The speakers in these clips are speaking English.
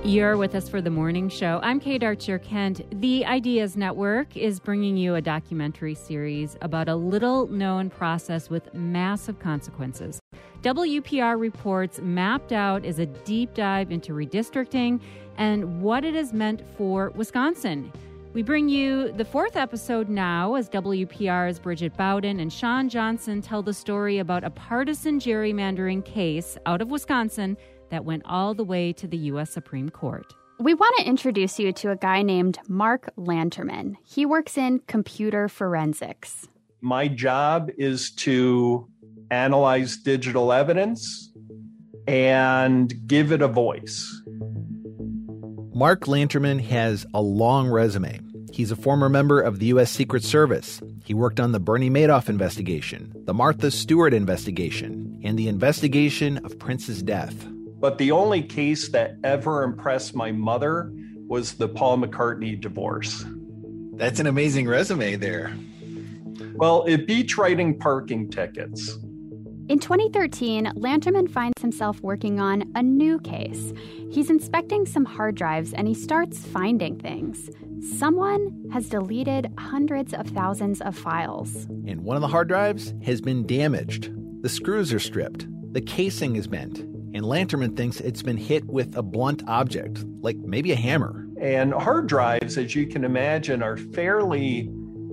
You're with us for the morning show. I'm Kate Archer-Kent. The Ideas Network is bringing you a documentary series about a little-known process with massive consequences. WPR Reports Mapped Out is a deep dive into redistricting and what it has meant for Wisconsin. We bring you the fourth episode now as WPR's Bridget Bowden and Sean Johnson tell the story about a partisan gerrymandering case out of Wisconsin that went all the way to the U.S. Supreme Court. We want to introduce you to a guy named Mark Lanterman. He works in computer forensics. My job is to analyze digital evidence and give it a voice. Mark Lanterman has a long resume. He's a former member of the U.S. Secret Service. He worked on the Bernie Madoff investigation, the Martha Stewart investigation, and the investigation of Prince's death. But the only case that ever impressed my mother was the Paul McCartney divorce. That's an amazing resume there. Well, it beats writing parking tickets. In 2013, Lanterman finds himself working on a new case. He's inspecting some hard drives and he starts finding things. Someone has deleted hundreds of thousands of files. And one of the hard drives has been damaged. The screws are stripped. The casing is bent. And Lanterman thinks it's been hit with a blunt object, like maybe a hammer. And hard drives, as you can imagine, are fairly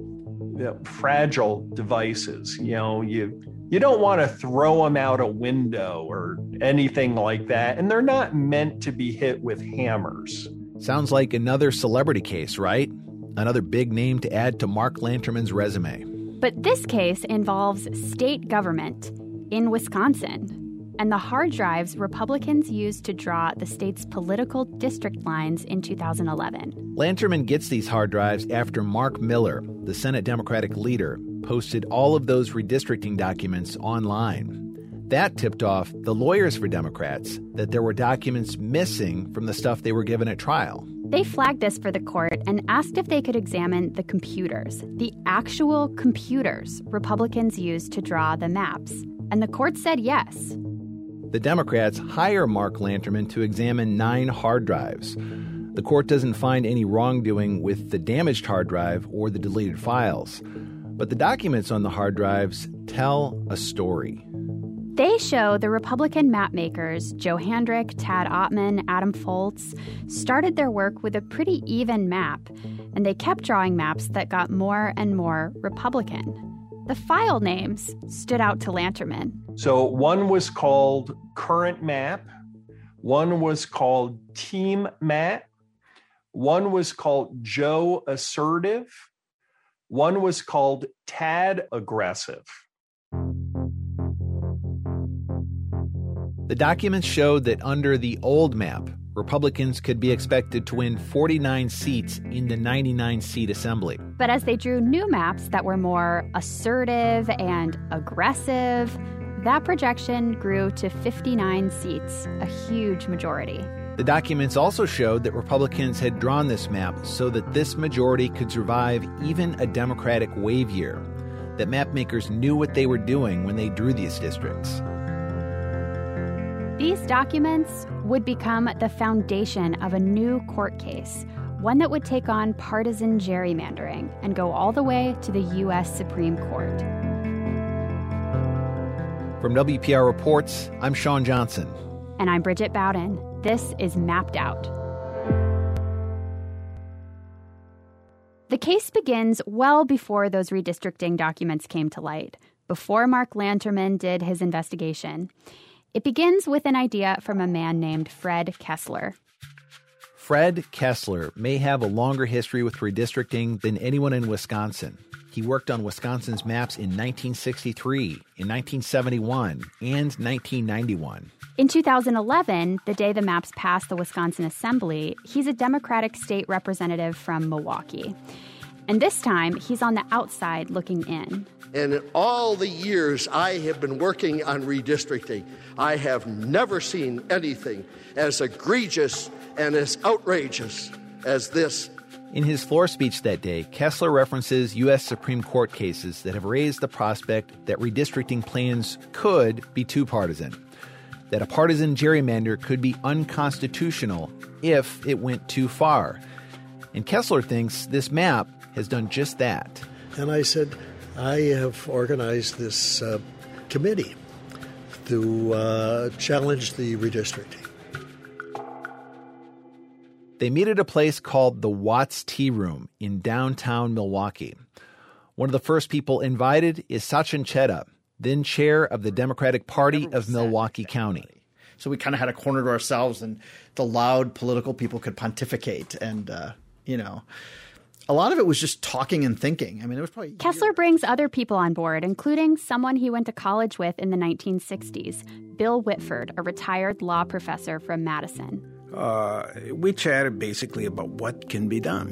fragile devices. You know, you don't want to throw them out a window or anything like that. And they're not meant to be hit with hammers. Sounds like another celebrity case, right? Another big name to add to Mark Lanterman's resume. But this case involves state government in Wisconsin. And the hard drives Republicans used to draw the state's political district lines in 2011. Lanterman gets these hard drives after Mark Miller, the Senate Democratic leader, posted all of those redistricting documents online. That tipped off the lawyers for Democrats that there were documents missing from the stuff they were given at trial. They flagged this for the court and asked if they could examine the computers, the actual computers Republicans used to draw the maps. And the court said yes. The Democrats hire Mark Lanterman to examine 9 hard drives. The court doesn't find any wrongdoing with the damaged hard drive or the deleted files. But the documents on the hard drives tell a story. They show the Republican mapmakers, Joe Handrick, Tad Ottman, Adam Foltz, started their work with a pretty even map, and they kept drawing maps that got more and more Republican. The file names stood out to Lanterman. So one was called Current Map, one was called Team Map, one was called Joe Assertive, one was called Tad Aggressive. The documents showed that under the old map, Republicans could be expected to win 49 seats in the 99-seat assembly. But as they drew new maps that were more assertive and aggressive, that projection grew to 59 seats, a huge majority. The documents also showed that Republicans had drawn this map so that this majority could survive even a Democratic wave year, that mapmakers knew what they were doing when they drew these districts. These documents would become the foundation of a new court case, one that would take on partisan gerrymandering and go all the way to the U.S. Supreme Court. From WPR Reports, I'm Sean Johnson. And I'm Bridget Bowden. This is Mapped Out. The case begins well before those redistricting documents came to light, before Mark Lanterman did his investigation. It begins with an idea from a man named Fred Kessler. Fred Kessler may have a longer history with redistricting than anyone in Wisconsin. He worked on Wisconsin's maps in 1963, in 1971, and 1991. In 2011, the day the maps passed the Wisconsin Assembly, he's a Democratic state representative from Milwaukee. And this time, he's on the outside looking in. And in all the years I have been working on redistricting, I have never seen anything as egregious and as outrageous as this. In his floor speech that day, Kessler references U.S. Supreme Court cases that have raised the prospect that redistricting plans could be too partisan. that a partisan gerrymander could be unconstitutional if it went too far. And Kessler thinks this map has done just that. And I said, I have organized this committee to challenge the redistricting. They meet at a place called the Watts Tea Room in downtown Milwaukee. One of the first people invited is Sachin Chheda, then chair of the Democratic Party of Milwaukee County. So we kind of had a corner to ourselves, and the loud political people could pontificate. And, a lot of it was just talking and thinking. I mean, it was probably... Kessler brings other people on board, including someone he went to college with in the 1960s, Bill Whitford, a retired law professor from Madison. We chatted basically about what can be done.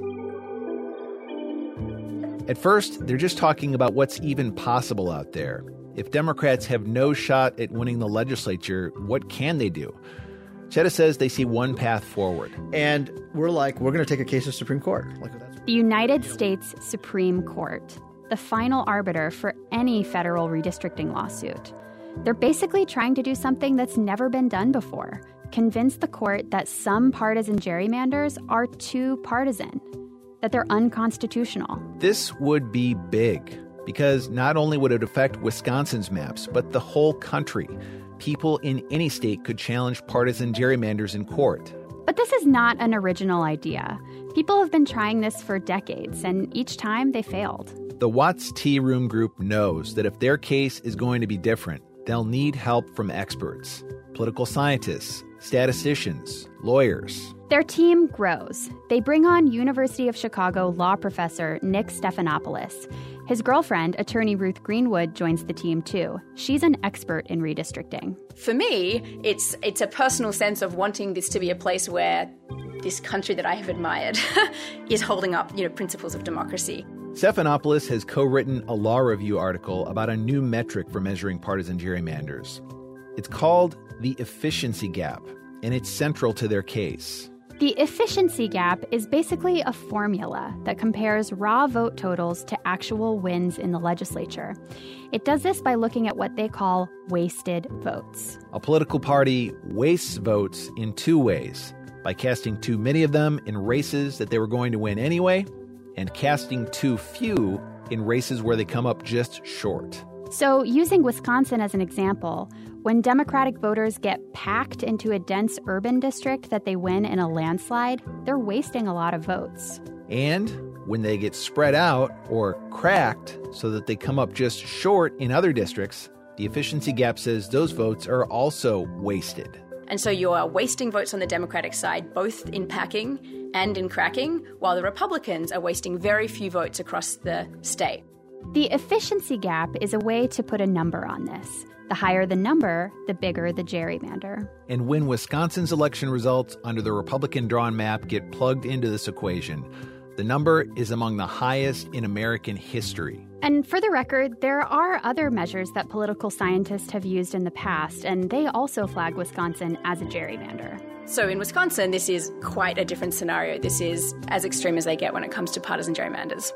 At first, they're just talking about what's even possible out there. If Democrats have no shot at winning the legislature, what can they do? Chheda says they see one path forward. And we're going to take a case to Supreme Court. The United States Supreme Court, the final arbiter for any federal redistricting lawsuit. They're basically trying to do something that's never been done before, convince the court that some partisan gerrymanders are too partisan, that they're unconstitutional. This would be big, because not only would it affect Wisconsin's maps, but the whole country. People in any state could challenge partisan gerrymanders in court. But this is not an original idea. People have been trying this for decades, and each time they failed. The Watts Tea Room Group knows that if their case is going to be different, they'll need help from experts, political scientists, statisticians, lawyers. Their team grows. They bring on University of Chicago law professor Nick Stephanopoulos. His girlfriend, attorney Ruth Greenwood, joins the team too. She's an expert in redistricting. For me, it's a personal sense of wanting this to be a place where this country that I have admired is holding up, principles of democracy. Stephanopoulos has co-written a law review article about a new metric for measuring partisan gerrymanders. It's called the efficiency gap, and it's central to their case. The efficiency gap is basically a formula that compares raw vote totals to actual wins in the legislature. It does this by looking at what they call wasted votes. A political party wastes votes in two ways: by casting too many of them in races that they were going to win anyway, and casting too few in races where they come up just short. So, using Wisconsin as an example, when Democratic voters get packed into a dense urban district that they win in a landslide, they're wasting a lot of votes. And when they get spread out or cracked so that they come up just short in other districts, the efficiency gap says those votes are also wasted. And so you are wasting votes on the Democratic side, both in packing and in cracking, while the Republicans are wasting very few votes across the state. The efficiency gap is a way to put a number on this. The higher the number, the bigger the gerrymander. And when Wisconsin's election results under the Republican-drawn map get plugged into this equation, the number is among the highest in American history. And for the record, there are other measures that political scientists have used in the past, and they also flag Wisconsin as a gerrymander. So in Wisconsin, this is quite a different scenario. This is as extreme as they get when it comes to partisan gerrymanders.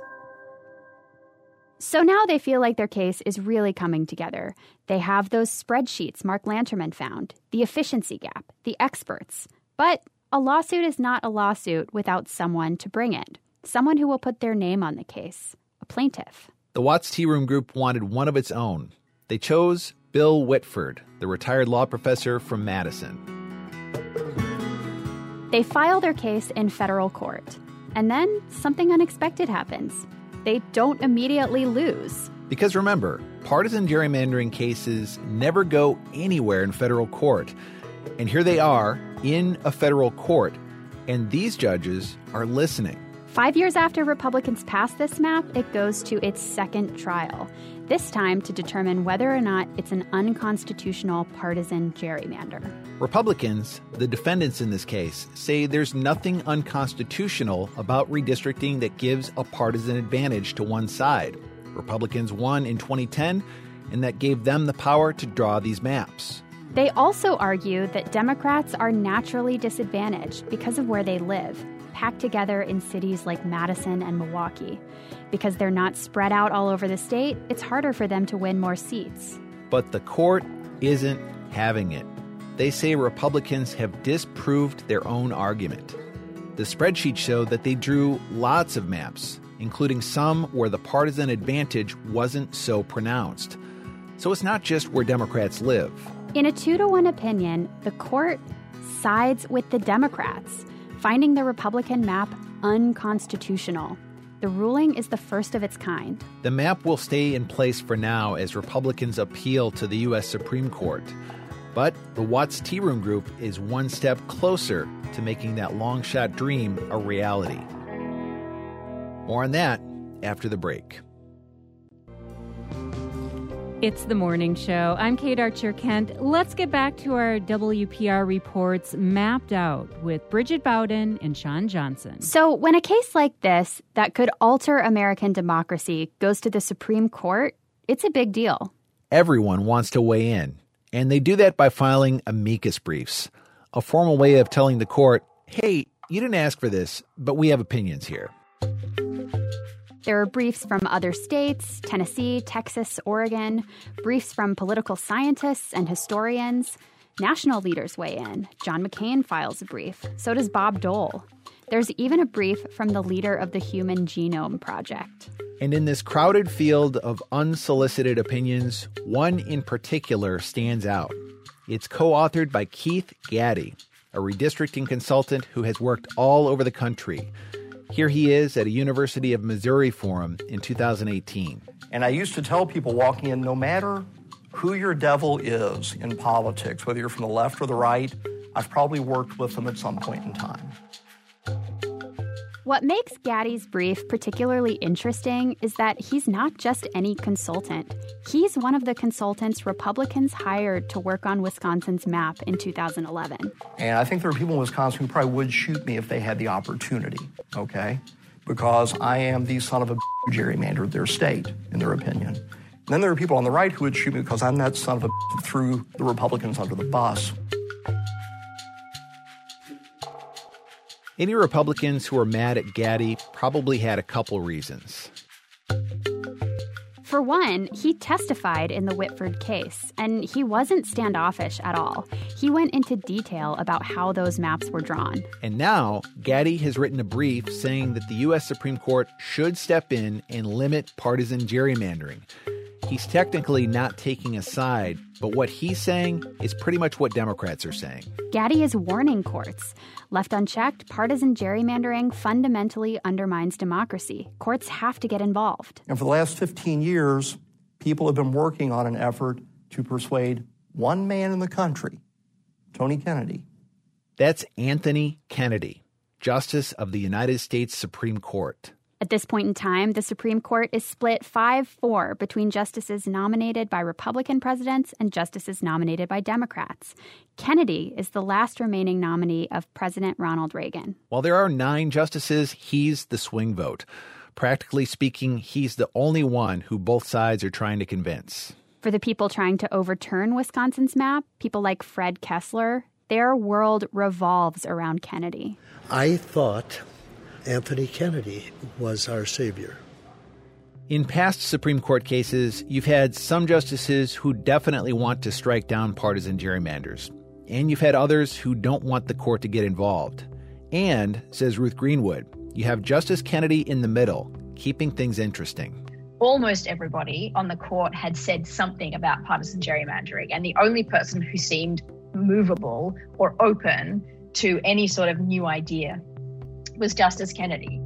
So now they feel like their case is really coming together. They have those spreadsheets Mark Lanterman found, the efficiency gap, the experts. But a lawsuit is not a lawsuit without someone to bring it, someone who will put their name on the case, a plaintiff. The Watts Tea Room Group wanted one of its own. They chose Bill Whitford, the retired law professor from Madison. They file their case in federal court, and then something unexpected happens. They don't immediately lose. Because remember, partisan gerrymandering cases never go anywhere in federal court. And here they are in a federal court, and these judges are listening. 5 years after Republicans passed this map, it goes to its second trial, this time to determine whether or not it's an unconstitutional partisan gerrymander. Republicans, the defendants in this case, say there's nothing unconstitutional about redistricting that gives a partisan advantage to one side. Republicans won in 2010, and that gave them the power to draw these maps. They also argue that Democrats are naturally disadvantaged because of where they live, packed together in cities like Madison and Milwaukee. Because they're not spread out all over the state, it's harder for them to win more seats. But the court isn't having it. they say Republicans have disproved their own argument. The spreadsheets show that they drew lots of maps, including some where the partisan advantage wasn't so pronounced. So it's not just where Democrats live. In a 2-to-1 opinion, the court sides with the Democrats, finding the Republican map unconstitutional. The ruling is the first of its kind. The map will stay in place for now as Republicans appeal to the U.S. Supreme Court. But the Watts Tea Room Group is one step closer to making that long-shot dream a reality. More on that after the break. It's The Morning Show. I'm Kate Archer-Kent. Let's get back to our WPR reports mapped out with Bridget Bowden and Sean Johnson. So when a case like this that could alter American democracy goes to the Supreme Court, it's a big deal. Everyone wants to weigh in, and they do that by filing amicus briefs, a formal way of telling the court, hey, you didn't ask for this, but we have opinions here. There are briefs from other states, Tennessee, Texas, Oregon, briefs from political scientists and historians. National leaders weigh in. John McCain files a brief. So does Bob Dole. There's even a brief from the leader of the Human Genome Project. And in this crowded field of unsolicited opinions, one in particular stands out. It's co-authored by Keith Gaddy, a redistricting consultant who has worked all over the country. Here he is at a University of Missouri forum in 2018. And I used to tell people walking in, no matter who your devil is in politics, whether you're from the left or the right, I've probably worked with them at some point in time. What makes Gaddy's brief particularly interesting is that he's not just any consultant. He's one of the consultants Republicans hired to work on Wisconsin's map in 2011. And I think there are people in Wisconsin who probably would shoot me if they had the opportunity, okay? Because I am the son of a who gerrymandered their state, in their opinion. And then there are people on the right who would shoot me because I'm that son of a who threw the Republicans under the bus. Any Republicans who are mad at Gaddy probably had a couple reasons. For one, he testified in the Whitford case, and he wasn't standoffish at all. He went into detail about how those maps were drawn. And now, Gaddy has written a brief saying that the U.S. Supreme Court should step in and limit partisan gerrymandering. He's technically not taking a side, but what he's saying is pretty much what Democrats are saying. Gaddy is warning courts. Left unchecked, partisan gerrymandering fundamentally undermines democracy. Courts have to get involved. And for the last 15 years, people have been working on an effort to persuade one man in the country, Tony Kennedy. That's Anthony Kennedy, Justice of the United States Supreme Court. At this point in time, the Supreme Court is split 5-4 between justices nominated by Republican presidents and justices nominated by Democrats. Kennedy is the last remaining nominee of President Ronald Reagan. While there are 9 justices, he's the swing vote. Practically speaking, he's the only one who both sides are trying to convince. For the people trying to overturn Wisconsin's map, people like Fred Kessler, their world revolves around Kennedy. I thought Anthony Kennedy was our savior. In past Supreme Court cases, you've had some justices who definitely want to strike down partisan gerrymanders. And you've had others who don't want the court to get involved. And, says Ruth Greenwood, you have Justice Kennedy in the middle, keeping things interesting. Almost everybody on the court had said something about partisan gerrymandering, and the only person who seemed movable or open to any sort of new idea was Justice Kennedy.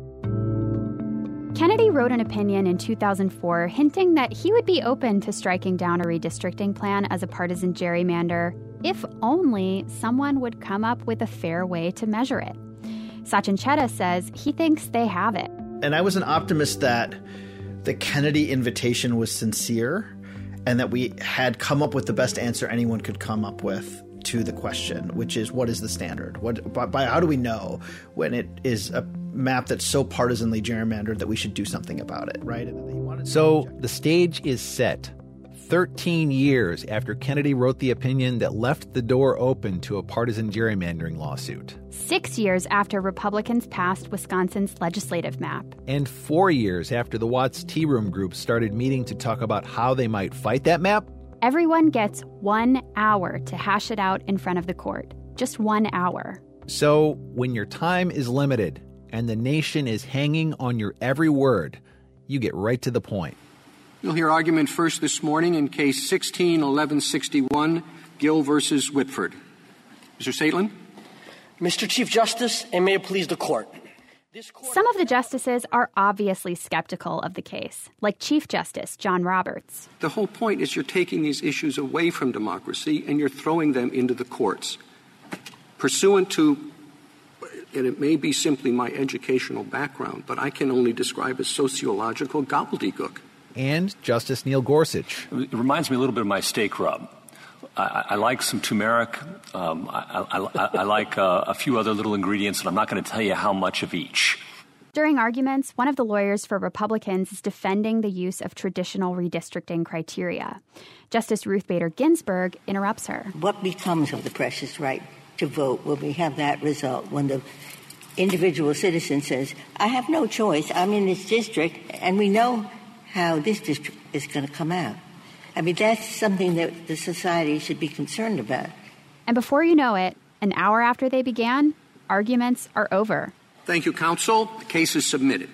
Kennedy wrote an opinion in 2004 hinting that he would be open to striking down a redistricting plan as a partisan gerrymander if only someone would come up with a fair way to measure it. Sachin Chedda says he thinks they have it. And I was an optimist that the Kennedy invitation was sincere and that we had come up with the best answer anyone could come up with to the question, which is, what is the standard? How do we know when it is a map that's so partisanly gerrymandered that we should do something about it, right? So the stage is set. 13 years after Kennedy wrote the opinion that left the door open to a partisan gerrymandering lawsuit. 6 years after Republicans passed Wisconsin's legislative map. And 4 years after the Watts Tea Room Group started meeting to talk about how they might fight that map. Everyone gets 1 hour to hash it out in front of the court. Just 1 hour. So when your time is limited and the nation is hanging on your every word, you get right to the point. You'll hear argument first this morning in Case 16-1161, Gill versus Whitford. Mr. Saitlin. Mr. Chief Justice, and may it please the court. Some of the justices are obviously skeptical of the case, like Chief Justice John Roberts. The whole point is you're taking these issues away from democracy and you're throwing them into the courts. Pursuant to, and it may be simply my educational background, but I can only describe as sociological gobbledygook. And Justice Neil Gorsuch. It reminds me a little bit of my steak rub. I like some turmeric. I like a few other little ingredients, and I'm not going to tell you how much of each. During arguments, one of the lawyers for Republicans is defending the use of traditional redistricting criteria. Justice Ruth Bader Ginsburg interrupts her. What becomes of the precious right to vote when we have that result, when the individual citizen says, I have no choice, I'm in this district, and we know how this district is going to come out? I mean, that's something that the society should be concerned about. And before you know it, an hour after they began, arguments are over. Thank you, counsel. The case is submitted.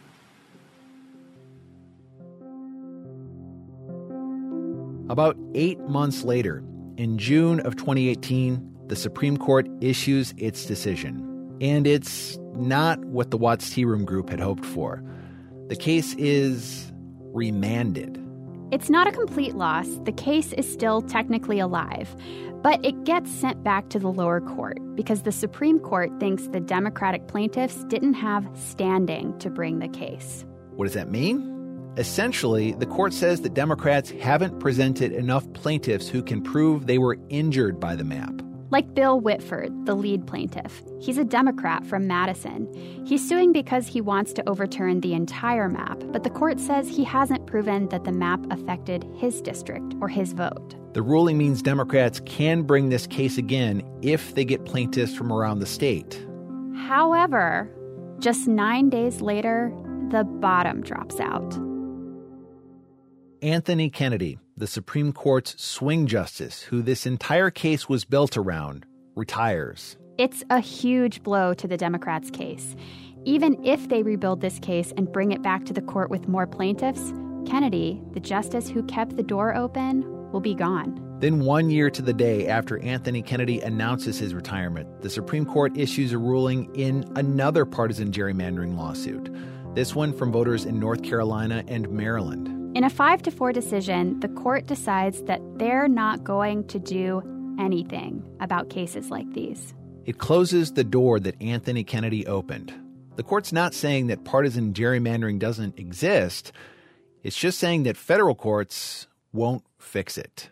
About 8 months later, in June of 2018, the Supreme Court issues its decision. And it's not what the Watts Tea Room Group had hoped for. The case is remanded. It's not a complete loss. The case is still technically alive. But it gets sent back to the lower court because the Supreme Court thinks the Democratic plaintiffs didn't have standing to bring the case. What does that mean? Essentially, the court says that Democrats haven't presented enough plaintiffs who can prove they were injured by the map. Like Bill Whitford, the lead plaintiff. He's a Democrat from Madison. He's suing because he wants to overturn the entire map, but the court says he hasn't proven that the map affected his district or his vote. The ruling means Democrats can bring this case again if they get plaintiffs from around the state. However, just 9 days later, the bottom drops out. Anthony Kennedy, the Supreme Court's swing justice, who this entire case was built around, retires. It's a huge blow to the Democrats' case. Even if they rebuild this case and bring it back to the court with more plaintiffs, Kennedy, the justice who kept the door open, will be gone. Then 1 year to the day after Anthony Kennedy announces his retirement, the Supreme Court issues a ruling in another partisan gerrymandering lawsuit, this one from voters in North Carolina and Maryland. In a 5-4 decision, the court decides that they're not going to do anything about cases like these. It closes the door that Anthony Kennedy opened. The court's not saying that partisan gerrymandering doesn't exist. It's just saying that federal courts won't fix it.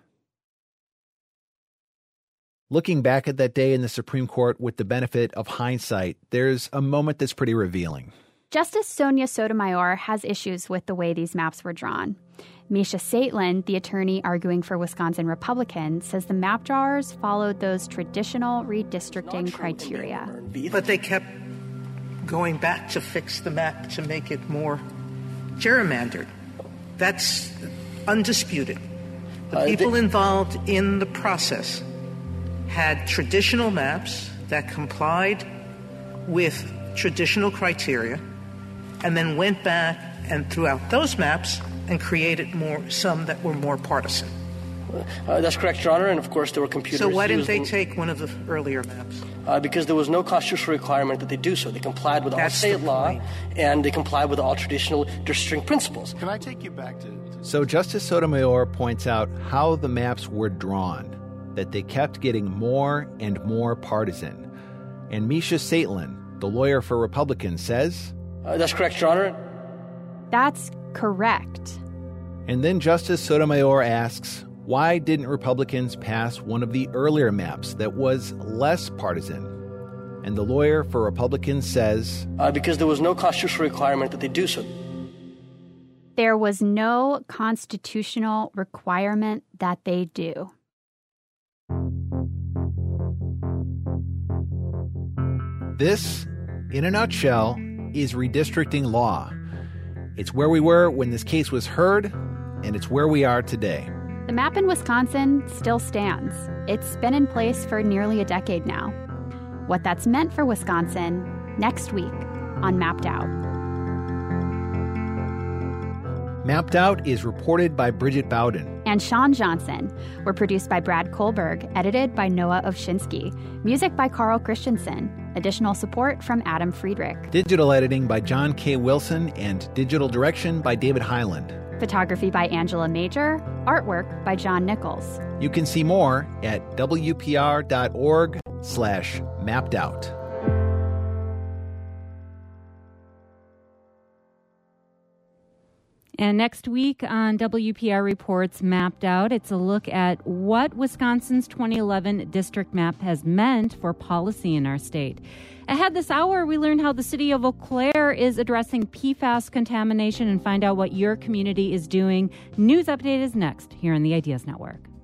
Looking back at that day in the Supreme Court with the benefit of hindsight, there's a moment that's pretty revealing. Justice Sonia Sotomayor has issues with the way these maps were drawn. Misha Saitlin, the attorney arguing for Wisconsin Republicans, says the map drawers followed those traditional redistricting criteria. But they kept going back to fix the map to make it more gerrymandered. That's undisputed. The people involved in the process had traditional maps that complied with traditional criteria and then went back and threw out those maps and created some that were more partisan. That's correct, Your Honor, and of course there were computers. So why didn't they take one of the earlier maps? Because there was no constitutional requirement that they do so. They complied with all state law, and they complied with all traditional districting principles. Can I take you back to... So Justice Sotomayor points out how the maps were drawn, that they kept getting more and more partisan. And Misha Saitlin, the lawyer for Republicans, says... That's correct, Your Honor. That's correct. And then Justice Sotomayor asks, why didn't Republicans pass one of the earlier maps that was less partisan? And the lawyer for Republicans says... because there was no constitutional requirement that they do so. There was no constitutional requirement that they do. This, in a nutshell, is redistricting law. It's where we were when this case was heard, and it's where we are today. The map in Wisconsin still stands. It's been in place for nearly a decade now. What that's meant for Wisconsin, next week on Mapped Out. Mapped Out is reported by Bridget Bowden and Sean Johnson. We're produced by Brad Kohlberg, edited by Noah Ovshinsky. Music by Carl Christensen. Additional support from Adam Friedrich. Digital editing by John K. Wilson and digital direction by David Highland. Photography by Angela Major. Artwork by John Nichols. You can see more at wpr.org/mappedout. And next week on WPR Reports Mapped Out, it's a look at what Wisconsin's 2011 district map has meant for policy in our state. Ahead this hour, we learn how the city of Eau Claire is addressing PFAS contamination and find out what your community is doing. News Update is next here on the Ideas Network.